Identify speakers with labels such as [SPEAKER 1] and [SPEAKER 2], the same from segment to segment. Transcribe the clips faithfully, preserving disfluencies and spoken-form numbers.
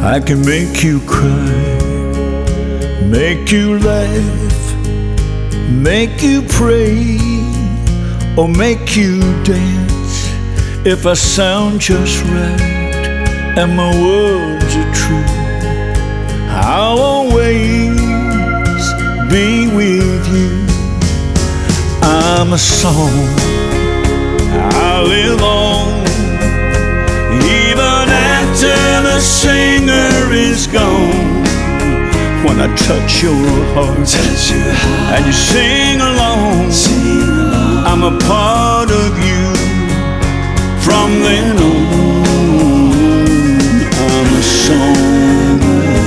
[SPEAKER 1] I can make you cry, make you laugh, make you pray, or make you dance. If I sound just right and my words are true, I'll always be with you. I'm a song, I live on, even after the singer is gone. When I touch your heart, touch your heart and you sing along, sing along, I'm a part of you. From then on, I'm a song.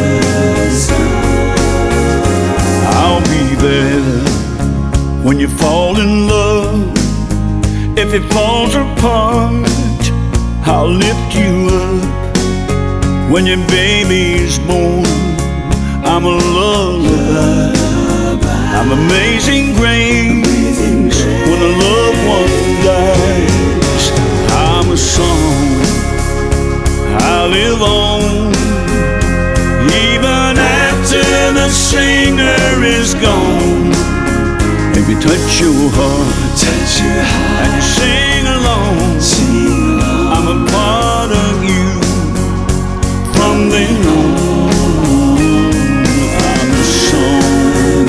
[SPEAKER 1] I'll be there when you fall in love. If it falls apart, I'll lift you up. When your baby's born, I'm a lullaby. I'm amazing grace. When a loved one dies, I'm a song, I live on, even after the singer is gone. If you touch your heart, touch your heart and you sing along, sing along, I'm a part of you. From then on, I'm a song,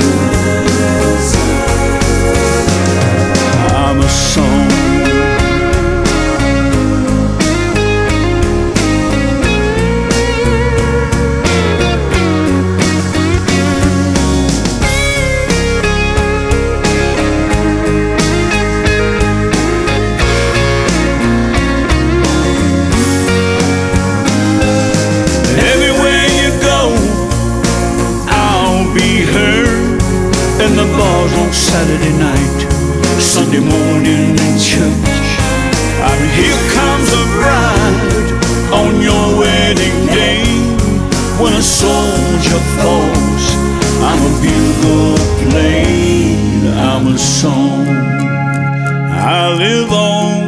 [SPEAKER 1] I'm a song. In the bars on Saturday night, Sunday morning in church, and here comes the bride on your wedding day. When a soldier falls, I'm a bugle played. I'm a song, I live on,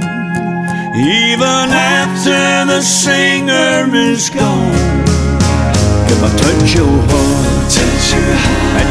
[SPEAKER 1] even after the singer is gone. If I touch your heart, touch your heart